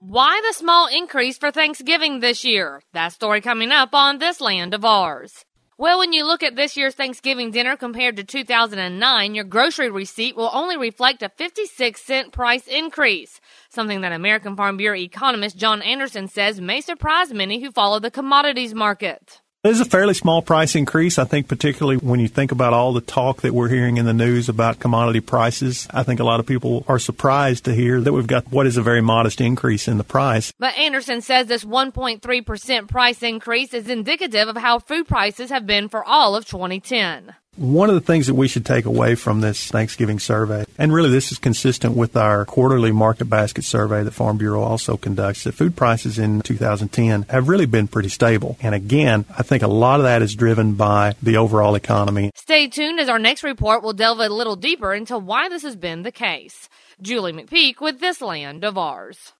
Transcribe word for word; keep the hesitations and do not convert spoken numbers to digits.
Why the small increase for Thanksgiving this year? That story coming up on This Land of Ours. Well, when you look at this year's Thanksgiving dinner compared to two thousand nine, your grocery receipt will only reflect a fifty-six cent price increase, something that American Farm Bureau economist John Anderson says may surprise many who follow the commodities market. It is a fairly small price increase. I think particularly when you think about all the talk that we're hearing in the news about commodity prices, I think a lot of people are surprised to hear that we've got what is a very modest increase in the price. But Anderson says this one point three percent price increase is indicative of how food prices have been for all of twenty ten. One of the things that we should take away from this Thanksgiving survey, and really this is consistent with our quarterly market basket survey that Farm Bureau also conducts, that food prices in two thousand ten have really been pretty stable. And again, I think a lot of that is driven by the overall economy. Stay tuned as our next report will delve a little deeper into why this has been the case. Julie McPeak with This Land of Ours.